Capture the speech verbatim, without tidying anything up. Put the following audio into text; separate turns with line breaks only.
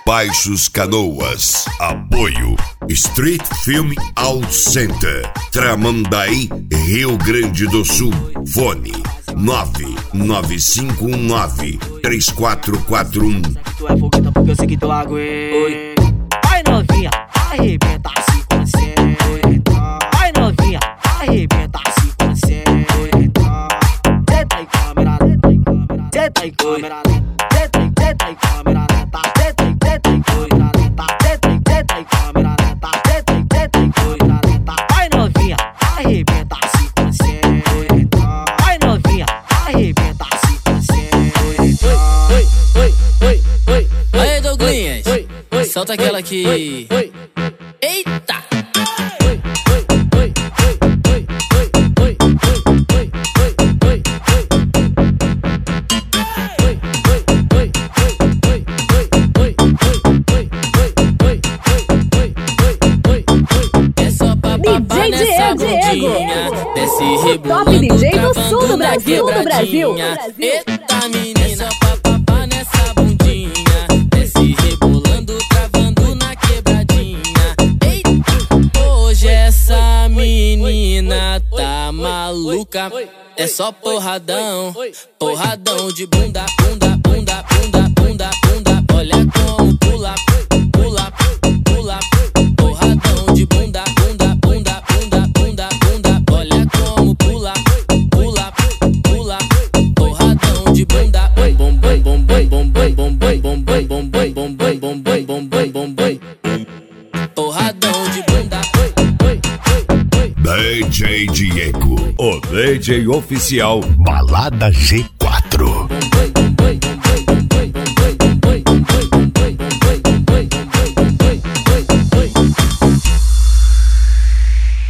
Baixos Canoas. Apoio Street Film All Center, Tramandaí, Rio Grande do Sul. Fone nove nove cinco um nove três quatro quatro um.
Tu é fogueta porque eu sei que tu aguenta. Vai novinha, arrebenta se concentra. Vai novinha, arrebenta se concentra. Senta em câmera, senta em câmera, senta em câmera, senta em câmera, senta em senta em câmera, senta em senta em câmera, senta em senta em câmera. Vai novinha, arrebenta se concentra. Vai novinha, arrebenta se concentra.
Oi, oi, oi, oi, oi. Aê, Douglinhas, solta aquela aqui. Eita!
D J Diego,
desce
o top D J do sul do Brasil, do Brasil.
Eita, menina, papapá nessa bundinha, desce rebolando, travando na quebradinha. Eita, hoje essa menina tá maluca, é só porradão, porradão de bunda, bunda, bunda, bunda, bunda, bunda. Olha como pula, pula, pula, porradão de bunda, bunda, bunda, bunda, bunda, bunda. Olha como pula, pula, pula, porradão de bunda. Bom, bom, bom, bom, bom, bom, bom, bom, bom, bom, bom, bom, bom, bom, bom, bom, bom, bom, bom. Porradão de bunda.
D J Diego,
o D J oficial Balada G